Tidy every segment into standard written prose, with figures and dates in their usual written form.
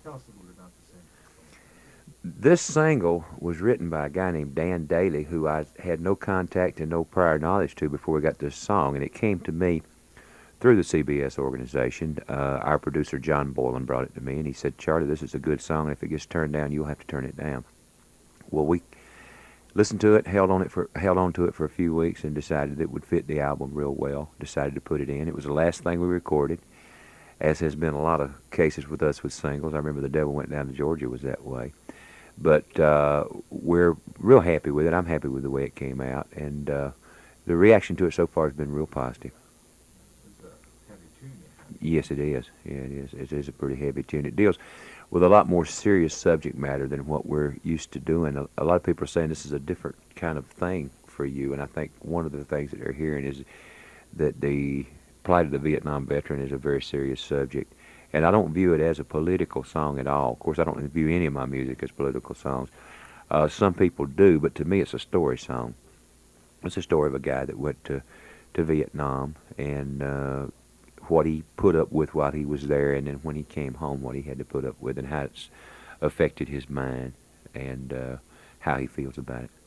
Tell us a little bit about the single. This single was written by a guy named Dan Daly, who I had no contact and no prior knowledge to before we got this song, and it came to me through the CBS organization. Our producer, John Boylan, brought it to me, and he said, Charlie, this is a good song, and if it gets turned down, you'll have to turn it down. Well, we listened to it, held on to it for a few weeks, and decided it would fit the album real well, decided to put it in. It was the last thing we recorded, as has been a lot of cases with us with singles. I remember The Devil Went Down to Georgia was that way. But we're real happy with it. I'm happy with the way it came out, and the reaction to it so far has been real positive. It's a heavy tune you have. Yes, it is. Yeah, it is. It is a pretty heavy tune. It deals with a lot more serious subject matter than what we're used to doing. A lot of people are saying this is a different kind of thing for you, and I think one of the things that they're hearing is that the plight of the Vietnam veteran is a very serious subject. And I don't view it as a political song at all. Of course, I don't view any of my music as political songs. Some people do, but to me it's a story song. It's a story of a guy that went to Vietnam and what he put up with while he was there, and then when he came home, what he had to put up with, and how it's affected his mind and how he feels about it.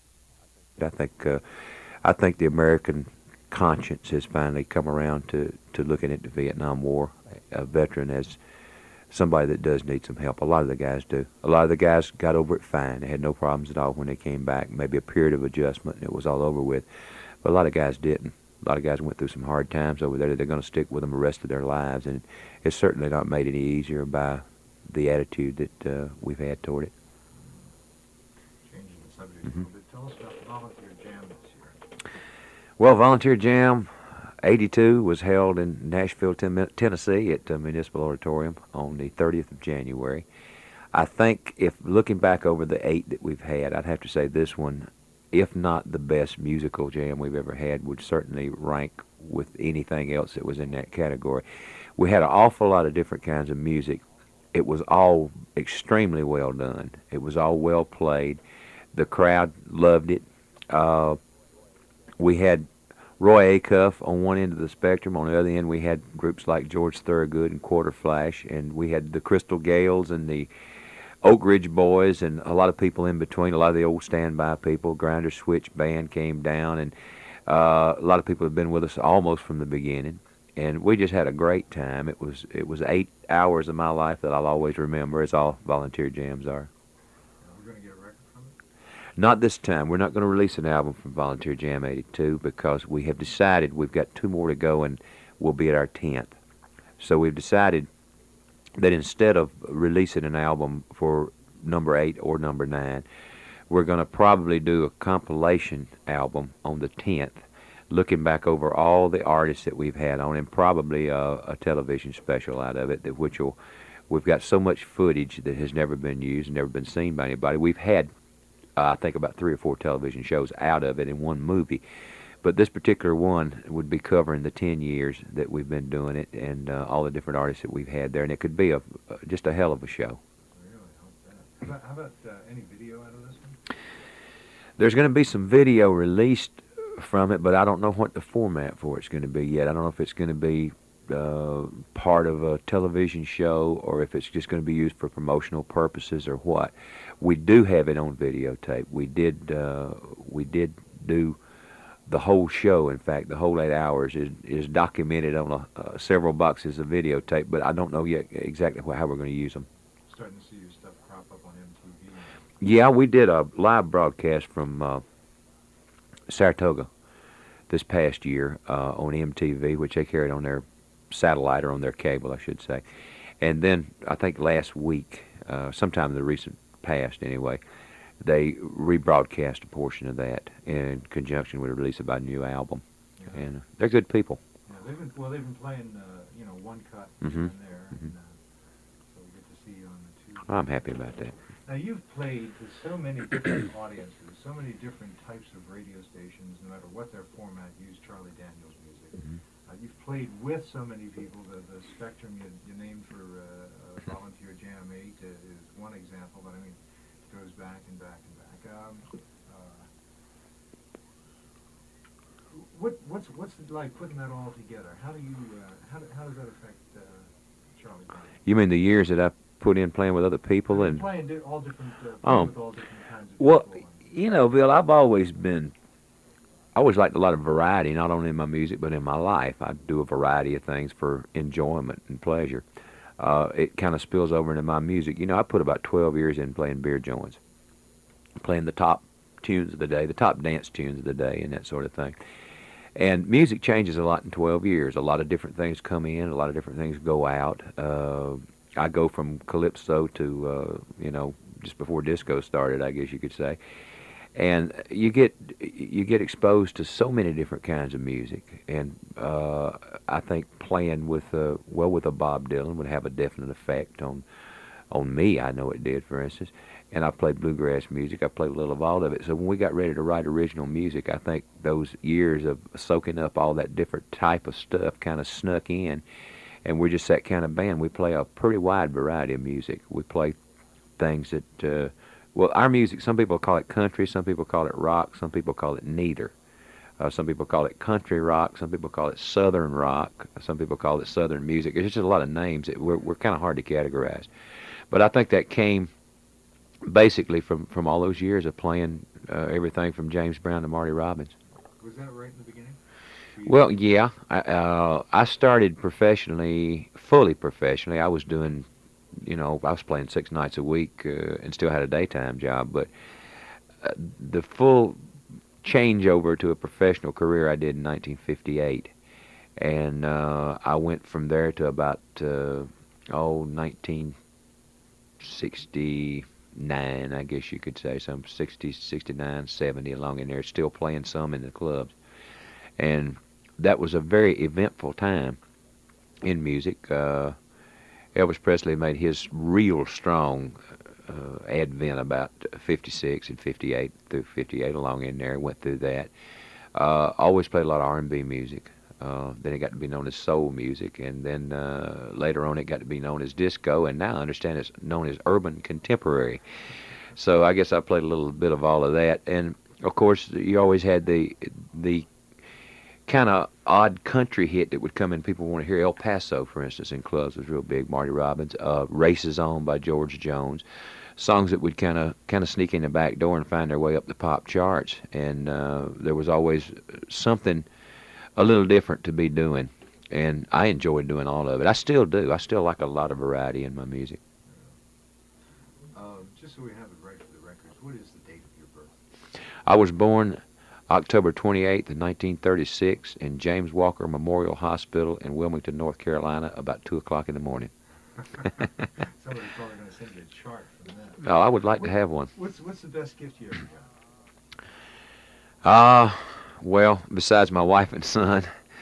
I think the American conscience has finally come around to looking at the Vietnam War, a veteran, as somebody that does need some help. A lot of the guys do. A lot of the guys got over it fine. They had no problems at all when they came back. Maybe a period of adjustment and it was all over with. But a lot of guys didn't. A lot of guys went through some hard times over there that they're going to stick with them the rest of their lives. And it's certainly not made any easier by the attitude that we've had toward it. Changing the subject a little bit. Tell us about the Volunteer Jam this year. Well, Volunteer Jam 82 was held in Nashville, Tennessee at the Municipal Auditorium on the 30th of January. I think if looking back over the 8 that we've had, I'd have to say this one, if not the best musical jam we've ever had, would certainly rank with anything else that was in that category. We had an awful lot of different kinds of music. It was all extremely well done. It was all well played. The crowd loved it. We had Roy Acuff on one end of the spectrum. On the other end, we had groups like George Thorogood and Quarter Flash, and we had the Crystal Gales and the Oak Ridge Boys, and a lot of people in between. A lot of the old standby people. Grinder Switch Band came down, and a lot of people have been with us almost from the beginning. And we just had a great time. It was 8 hours of my life that I'll always remember, as all volunteer jams are. We're going to get a record from it? Not this time. We're not going to release an album from Volunteer Jam 82 because we have decided we've got 2 more to go and we'll be at our 10th. So we've decided that instead of releasing an album for number 8 or number 9, we're going to probably do a compilation album on the 10th, looking back over all the artists that we've had on, and probably a television special out of it, we've got so much footage that has never been used, never been seen by anybody. We've had I think about 3 or 4 television shows out of it in one movie. But this particular one would be covering the 10 years that we've been doing it and all the different artists that we've had there. And it could be just a hell of a show. Really, how about any video out of this one? There's going to be some video released from it, but I don't know what the format for it's going to be yet. I don't know if it's going to be part of a television show or if it's just going to be used for promotional purposes or what. We do have it on videotape. We did do the whole show. In fact, the whole 8 hours is documented on several boxes of videotape, but I don't know yet exactly how we're going to use them. Starting to see your stuff crop up on MTV. Yeah, we did a live broadcast from Saratoga this past year on MTV, which they carried on their satellite or on their cable, I should say. And then I think last week, sometime in the recent past anyway, they rebroadcast a portion of that in conjunction with the release of our new album. Yeah. And they're good people. Yeah, they've been playing one cut here and there, and so we get to see you on the 2. I'm happy about that. Now you've played to so many different audiences, so many different types of radio stations, no matter what their format, use Charlie Daniels music. You've played with so many people. The spectrum you named for Volunteer Jam 8 is one example, but I mean, it goes back and back and back. What's it like putting that all together? How do you how does that affect Charlie Daniels? You mean the years that I put in playing with other people and playing all different, Oh. with all different kinds of well, people. you know, Bill, I always liked a lot of variety, not only in my music but in my life. I do a variety of things for enjoyment and pleasure. It kind of spills over into my music. You know, I put about 12 years in playing beer joints, playing the top tunes of the day, the top dance tunes of the day, and that sort of thing. And music changes a lot in 12 years. A lot of different things come in, a lot of different things go out. I go from calypso to, you know, just before disco started, I guess you could say. And you get exposed to so many different kinds of music. And I think playing with a Bob Dylan would have a definite effect on me. I know it did, for instance. And I played bluegrass music. I played a little of all of it. So when we got ready to write original music, I think those years of soaking up all that different type of stuff kind of snuck in. And we're just that kind of band. We play a pretty wide variety of music. We play things that, well, our music, some people call it country, some people call it rock, some people call it neither. Some people call it country rock, some people call it southern rock, some people call it southern music. There's just a lot of names that we're kind of hard to categorize. But I think that came basically from all those years of playing everything from James Brown to Marty Robbins. Was that right in the beginning? Well, yeah. I started professionally, fully professionally. I was doing, you know, I was playing 6 nights a week and still had a daytime job. But the full changeover to a professional career I did in 1958. And I went from there to about, 1969, I guess you could say, some 60, 69, 70 along in there, still playing some in the clubs. And that was a very eventful time in music. Elvis Presley made his real strong advent about 56 and 58 through 58 along in there, went through that. Always played a lot of R&B music. Then it got to be known as soul music, and then later on it got to be known as disco, and now I understand it's known as urban contemporary. So I guess I played a little bit of all of that, and of course you always had the kind of odd country hit that would come in. People want to hear El Paso, for instance, in clubs was real big. Marty Robbins, "Races On" by George Jones, songs that would kind of sneak in the back door and find their way up the pop charts, and there was always something a little different to be doing, and I enjoyed doing all of it. I still do. I still like a lot of variety in my music. Just so we have it right for the records, what is the date of your birth? I was born October 28th, 1936, in James Walker Memorial Hospital in Wilmington, North Carolina, about 2 o'clock in the morning. Somebody's probably going to send you a chart from that. Oh, I would like to have one. What's the best gift you ever got? Well, besides my wife and son,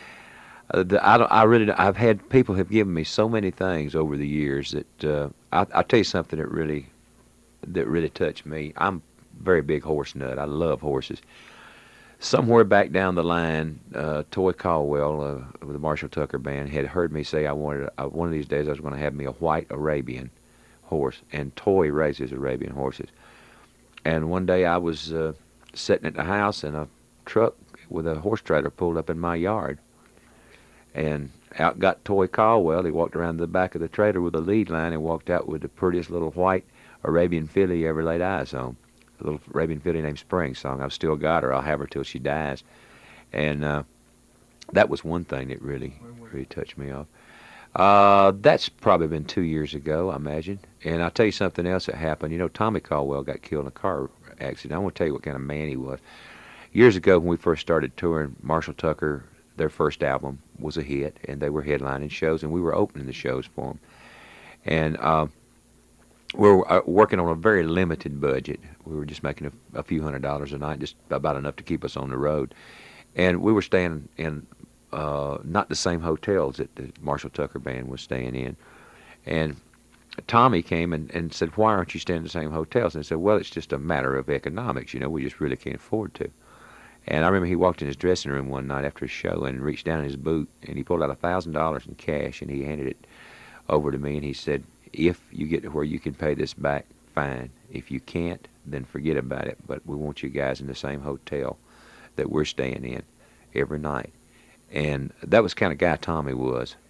I've had people have given me so many things over the years that I'll tell you something that really touched me. I'm a very big horse nut. I love horses. Somewhere back down the line, Toy Caldwell of the Marshall Tucker Band had heard me say one of these days I was going to have me a white Arabian horse, and Toy raises Arabian horses. And one day I was sitting at the house, and a truck with a horse trailer pulled up in my yard, and out got Toy Caldwell. He walked around the back of the trailer with a lead line and walked out with the prettiest little white Arabian filly you ever laid eyes on. A little Arabian filly named Spring Song. I've still got her. I'll have her till she dies. And that was one thing that really touched me off. That's probably been 2 years ago, I imagine. And I'll tell you something else that happened. You know, Tommy Caldwell got killed in a car accident. I want to tell you what kind of man he was. Years ago, when we first started touring, Marshall Tucker, their first album was a hit, and they were headlining shows, and we were opening the shows for them. And we're working on a very limited budget. We were just making a few $100s a night, just about enough to keep us on the road. And we were staying in not the same hotels that the Marshall Tucker Band was staying in. And Tommy came and said, "Why aren't you staying in the same hotels?" And I said, "Well, it's just a matter of economics. You know, we just really can't afford to." And I remember he walked in his dressing room one night after a show and reached down in his boot, and he pulled out $1,000 in cash, and he handed it over to me, and he said, "If you get to where you can pay this back, fine. If you can't, then forget about it. But we want you guys in the same hotel that we're staying in every night." And that was the kind of guy Tommy was.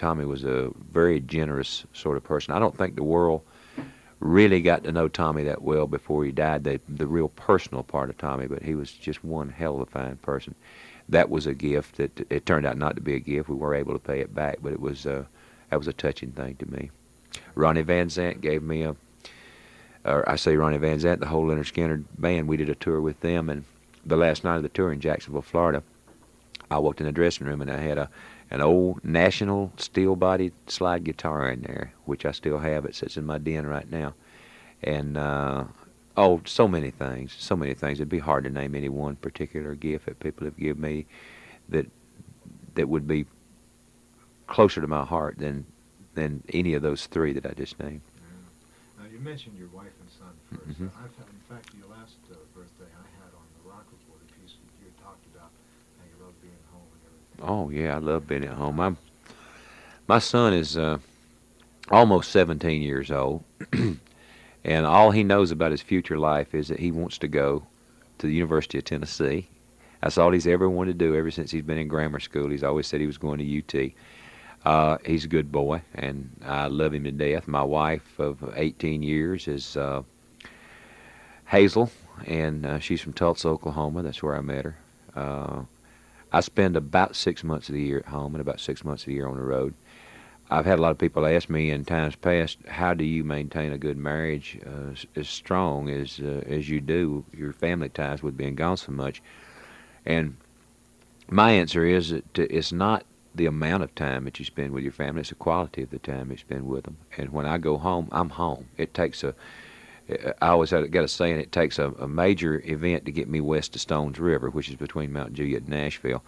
Tommy was a very generous sort of person. I don't think the world really got to know Tommy that well before he died, the real personal part of Tommy, but he was just one hell of a fine person. That was a gift that it turned out not to be a gift. We were able to pay it back, but that was a touching thing to me. Ronnie Van Zant gave me I say Ronnie Van Zant, the whole Leonard Skinner band. We did a tour with them, and the last night of the tour in Jacksonville, Florida, I walked in the dressing room and I had an old National steel-bodied slide guitar in there, which I still have. It sits in my den right now. And, so many things. It'd be hard to name any one particular gift that people have given me that would be closer to my heart than any of those three that I just named. Now, you mentioned your wife and son first. Mm-hmm. In fact, your last birthday I had on the rock report, a piece you had talked about how you love being home and everything. Oh, yeah, I love being at home. My son is almost 17 years old, and all he knows about his future life is that he wants to go to the University of Tennessee. That's all he's ever wanted to do ever since he's been in grammar school. He's always said he was going to UT. He's a good boy, and I love him to death. My wife of 18 years is Hazel, and she's from Tulsa, Oklahoma. That's where I met her. I spend about 6 months of the year at home and about 6 months of the year on the road. I've had a lot of people ask me in times past, how do you maintain a good marriage as strong as you do your family ties with being gone so much? And my answer is that it's not the amount of time that you spend with your family, it's the quality of the time you spend with them. And when I go home, I'm home. I always got a saying, it takes a major event to get me west of Stones River, which is between Mount Juliet and Nashville.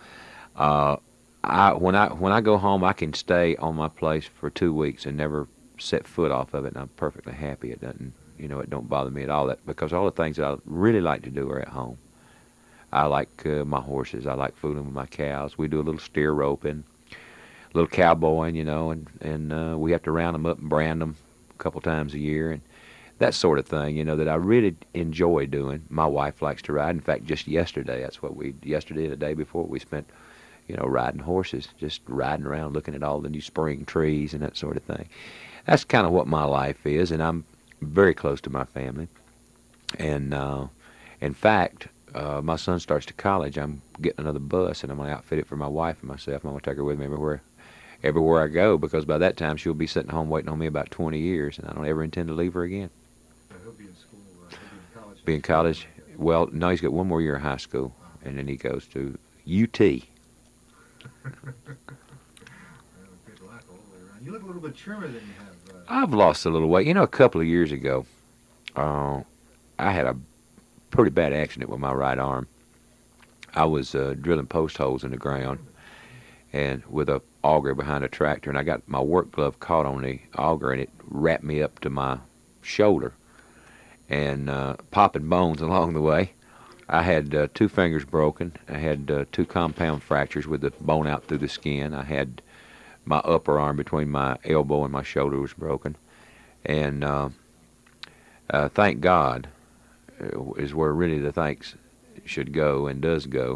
When I go home, I can stay on my place for 2 weeks and never set foot off of it, and I'm perfectly happy. It doesn't, it don't bother me at all. Because all the things that I really like to do are at home. I like my horses. I like fooling with my cows. We do a little steer roping, a little cowboying, and we have to round them up and brand them a couple times a year, and that sort of thing, that I really enjoy doing. My wife likes to ride. In fact, just yesterday, yesterday and the day before, we spent, riding horses, just riding around looking at all the new spring trees and that sort of thing. That's kind of what my life is, and I'm very close to my family. And in fact, my son starts to college. I'm getting another bus, and I'm going to outfit it for my wife and myself. I'm going to take her with me everywhere I go, because by that time she'll be sitting home waiting on me about 20 years, and I don't ever intend to leave her again. So he'll be in school, he'll be in college. Be in college. Well, no, he's got one more year of high school, and then he goes to UT. Good luck all the way around. You look a little bit trimmer than you have. I've lost a little weight. A couple of years ago, I had a pretty bad accident with my right arm. I was drilling post holes in the ground, and with a auger behind a tractor, and I got my work glove caught on the auger, and it wrapped me up to my shoulder, and popping bones along the way. I had 2 fingers broken. I had 2 compound fractures with the bone out through the skin. I had my upper arm between my elbow and my shoulder was broken. And thank God is where really the thanks should go and does go.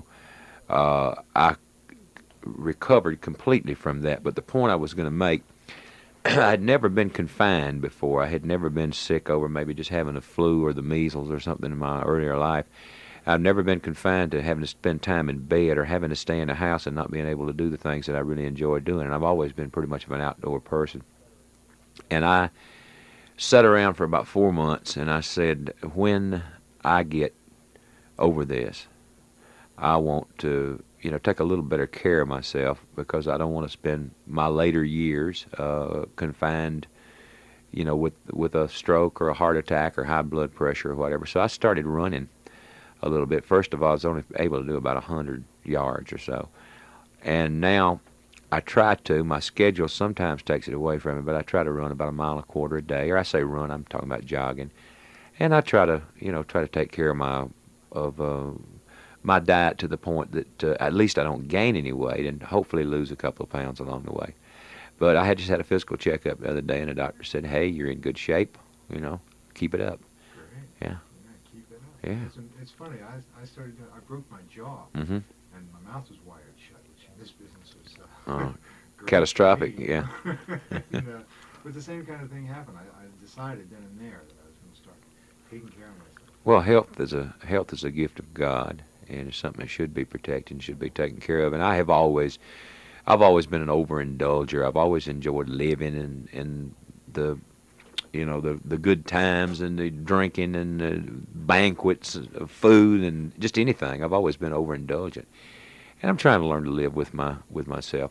I recovered completely from that. But the point I was going to make, I'd never been confined before. I had never been sick over maybe just having the flu or the measles or something in my earlier life. I've never been confined to having to spend time in bed or having to stay in the house and not being able to do the things that I really enjoy doing. And I've always been pretty much of an outdoor person. And I sat around for about 4 months, and I said, when I get over this, I want to, take a little better care of myself, because I don't want to spend my later years confined, with a stroke or a heart attack or high blood pressure or whatever. So I started running a little bit. First of all, I was only able to do about 100 yards or so. And now I try to. My schedule sometimes takes it away from me, but I try to run about 1.25 miles a day. Or I say run, I'm talking about jogging. And I try to, take care of my diet to the point that at least I don't gain any weight and hopefully lose a couple of pounds along the way. But I had just had a physical checkup the other day, and the doctor said, "Hey, you're in good shape. Keep it up." Great. Yeah. Keep it up. Yeah. It's funny. I broke my jaw, Mm-hmm. and my mouth was wired shut, which in this business was great catastrophic, for me. yeah. But the same kind of thing happened. I decided then and there that I was going to start taking care of myself. Well, health is a gift of God, and it's something that should be protected and should be taken care of. And I've always been an overindulger. I've always enjoyed living and the the good times and the drinking and the banquets of food and just anything. I've always been overindulgent, and I'm trying to learn to live with myself.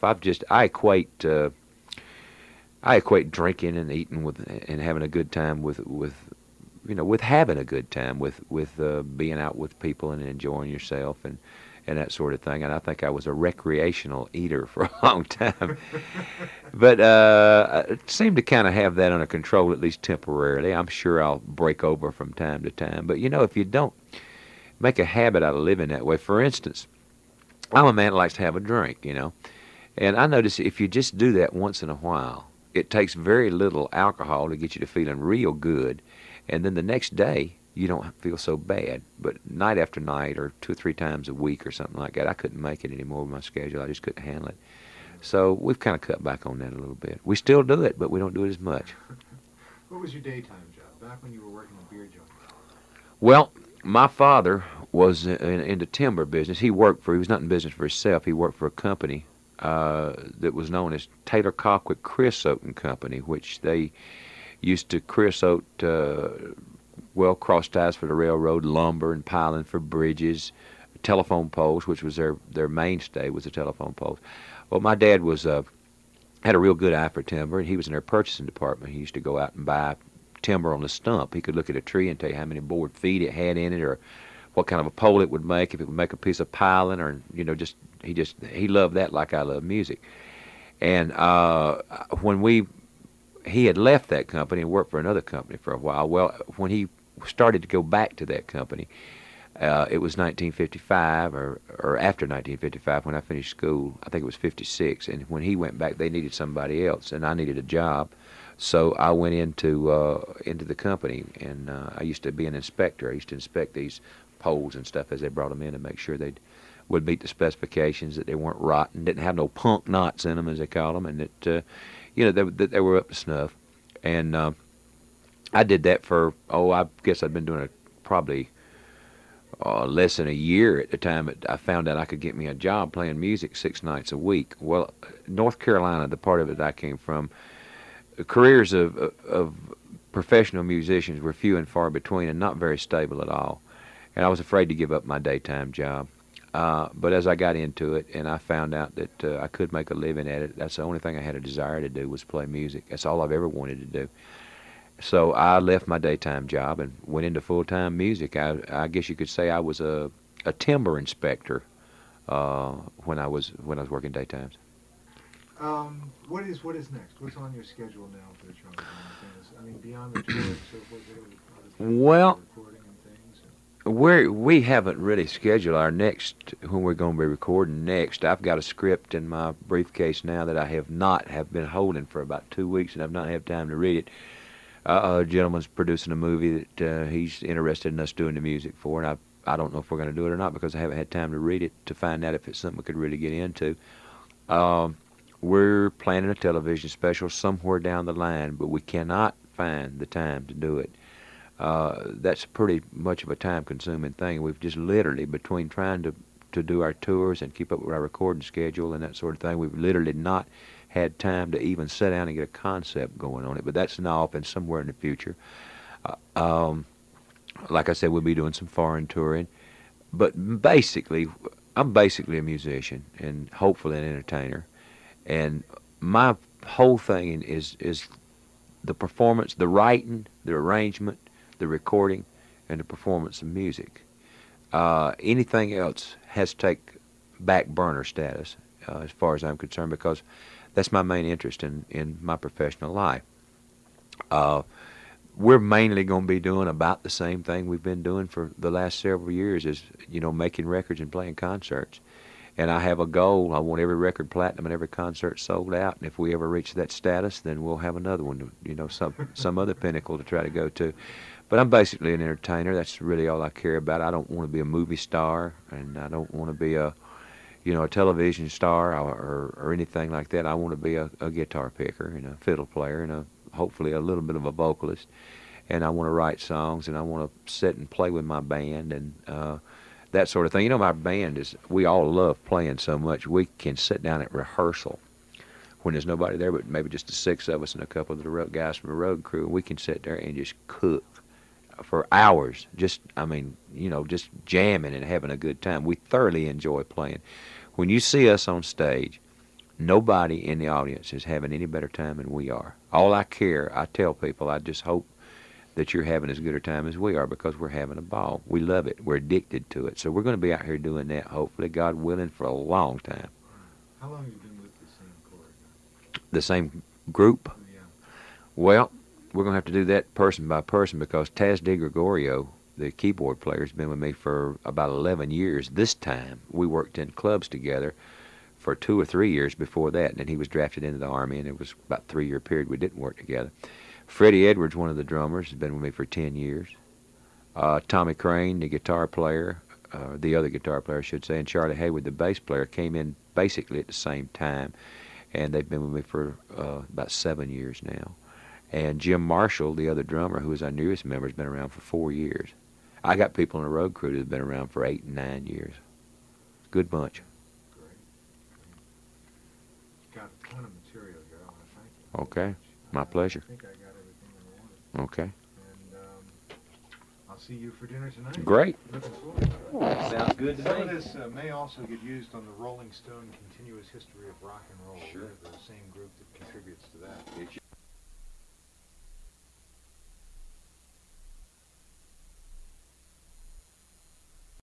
I equate drinking and eating and having a good time with having a good time with being out with people and enjoying yourself and that sort of thing. And I think I was a recreational eater for a long time. But I seem to kind of have that under control, at least temporarily. I'm sure I'll break over from time to time. But, if you don't make a habit out of living that way, for instance, I'm a man that likes to have a drink, And I notice if you just do that once in a while, it takes very little alcohol to get you to feeling real good. And then the next day, you don't feel so bad. But night after night or 2 or 3 times a week or something like that, I couldn't make it anymore with my schedule. I just couldn't handle it. So we've kind of cut back on that a little bit. We still do it, but we don't do it as much. What was your daytime job back when you were working the beer joint? Well, my father was in the timber business. He was not in business for himself. He worked for a company that was known as Taylor Colquitt Creosote and Company, which they used to creosote cross ties for the railroad, lumber and piling for bridges, telephone poles, which was their mainstay, was the telephone poles. Well, my dad had a real good eye for timber, and he was in their purchasing department. He used to go out and buy timber on the stump. He could look at a tree and tell you how many board feet it had in it, or what kind of a pole it would make, if it would make a piece of piling, or he loved that like I love music. And when he had left that company and worked for another company for a while. Well, when he started to go back to that company, it was 1955 or after 1955 when I finished school. I think it was 56. And when he went back, they needed somebody else, and I needed a job. So I went into the company, and I used to be an inspector. I used to inspect these poles and stuff as they brought them in to make sure they would meet the specifications, that they weren't rotten, didn't have no punk knots in them, as they call them, and that they were up to snuff. And I did that for, I guess I'd been doing it probably less than a year at the time. I found out I could get me a job playing music 6 nights a week. Well, North Carolina, the part of it that I came from, careers of professional musicians were few and far between and not very stable at all. And I was afraid to give up my daytime job. But as I got into it and I found out that I could make a living at it, that's the only thing I had a desire to do was play music. That's all I've ever wanted to do. So I left my daytime job and went into full-time music. I guess you could say I was a timber inspector when I was working daytimes. What is next? What's on your schedule now for the Charlie Daniels things? I mean, beyond the tour and so forth, well, recording and things. We haven't really scheduled our next, when we're going to be recording next. I've got a script in my briefcase now that I have been holding for about 2 weeks, and I've not had time to read it. A gentleman's producing a movie that he's interested in us doing the music for, and I don't know if we're going to do it or not because I haven't had time to read it to find out if it's something we could really get into. We're planning a television special somewhere down the line, but we cannot find the time to do it. That's pretty much of a time-consuming thing. We've just literally, between trying to do our tours and keep up with our recording schedule and that sort of thing, we've literally not had time to even sit down and get a concept going on it. But that's now off and somewhere in the future. Like I said, we'll be doing some foreign touring. But basically, I'm basically a musician and hopefully an entertainer. And my whole thing is the performance, the writing, the arrangement, the recording, and the performance of music. Anything else has to take back burner status as far as I'm concerned, because that's my main interest in my professional life. We're mainly going to be doing about the same thing we've been doing for the last several years, is making records and playing concerts. And I have a goal. I want every record platinum and every concert sold out. And if we ever reach that status, then we'll have another one, some other pinnacle to try to go to. But I'm basically an entertainer. That's really all I care about. I don't want to be a movie star, and I don't want to be a television star or anything like that. I want to be a guitar picker and a fiddle player and hopefully a little bit of a vocalist. And I want to write songs and I want to sit and play with my band and that sort of thing. My band we all love playing so much. We can sit down at rehearsal when there's nobody there but maybe just the six of us and a couple of the guys from the road crew. And we can sit there and just cook for hours, just jamming and having a good time. We thoroughly enjoy playing. When you see us on stage, nobody in the audience is having any better time than we are. All I tell people, I just hope that you're having as good a time as we are because we're having a ball. We love it. We're addicted to it. So we're going to be out here doing that, hopefully, God willing, for a long time. How long have you been with the same chord? The same group? Yeah. Well, we're going to have to do that person by person because Taz DeGregorio, the keyboard player, has been with me for about 11 years. This time, we worked in clubs together for 2 or 3 years before that, and then he was drafted into the Army, and it was about a 3-year period we didn't work together. Freddie Edwards, one of the drummers, has been with me for 10 years. Tommy Crane, the guitar player, the other guitar player, I should say, and Charlie Haywood, the bass player, came in basically at the same time, and they've been with me for about 7 years now. And Jim Marshall, the other drummer, who is our newest member, has been around for 4 years. I got people on the road crew that have been around for 8 and 9 years. Good bunch. Great. You've got a ton of material here. I want to thank you. Okay. My pleasure. I think I got everything I wanted. Okay. And I'll see you for dinner tonight. Great. Looking forward to it. Sounds good to Some of me. this may also get used on the Rolling Stone Continuous History of Rock and Roll. Sure. They're the same group that contributes to that.